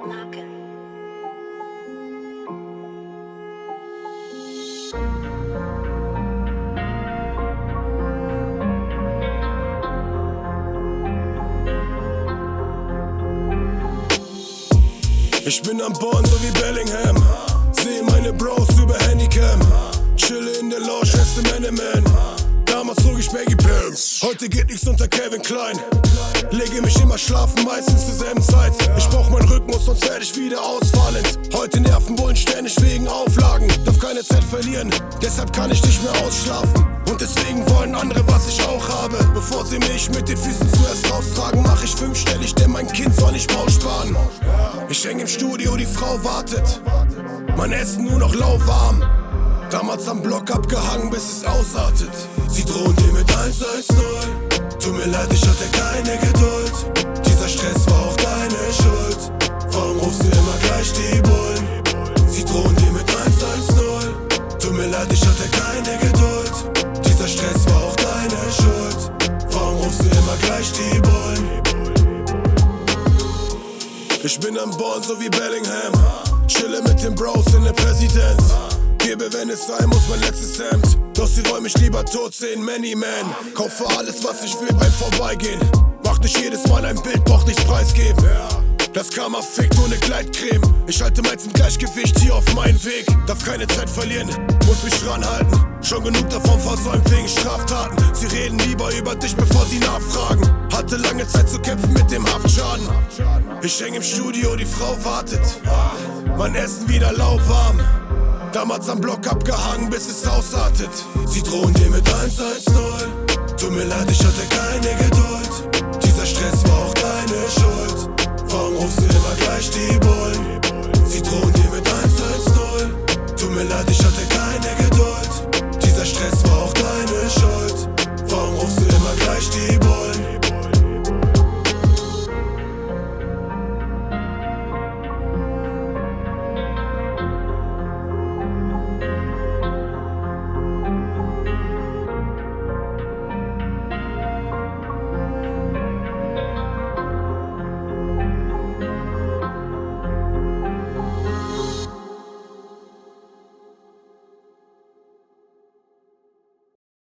Ich bin am Born, so wie Bellingham. Seh meine Bros über Handycam. Chille in der Lounge, erste Man. Damals trug ich Baggy Pants. Heute geht nichts unter Calvin Klein. Lege mich immer schlafen, meistens zur selben Zeit. Ich brauch meinen Rhythmus, sonst werde ich wieder ausfallend. Heute Nervenbullen ständig wegen Auflagen. Darf keine Zeit verlieren, deshalb kann ich nicht mehr ausschlafen. Und deswegen wollen andere, was ich auch habe. Bevor sie mich mit den Füßen zuerst raustragen, mach ich fünfstellig, denn mein Kind soll nicht Maul sparen. Ich häng im Studio, die Frau wartet. Mein Essen nur noch lauwarm. Damals am Block abgehangen, bis es ausartet. Sie drohen dir mit 110. Tut mir leid, ich hatte keine Geduld. Dieser Stress war auch deine Schuld. Warum rufst du immer gleich die Bullen? Sie drohen dir mit 110. Tut mir leid, ich hatte keine Geduld. Dieser Stress war auch deine Schuld. Warum rufst du immer gleich die Bullen? Ich bin am Born, so wie Bellingham. Chille mit den Bros in der Präsident. Gebe, wenn es sein muss, mein letztes Hemd. Doch sie wollen mich lieber tot sehen, Many Man. Kaufe alles, was ich will beim Vorbeigehen. Mach nicht jedes Mal ein Bild, brauch nichts preisgeben. Das Karma fickt ohne Gleitcreme. Ich halte meins im Gleichgewicht hier auf meinen Weg. Darf keine Zeit verlieren, muss mich ranhalten. Schon genug davon versäumt wegen Straftaten. Sie reden lieber über dich, bevor sie nachfragen. Hatte lange Zeit zu kämpfen mit dem Haftschaden. Ich häng im Studio, die Frau wartet. Mein Essen wieder lauwarm. Damals am Block abgehangen, bis es ausartet. Sie drohen dir mit 110. Tut mir leid, ich hatte keine Geduld.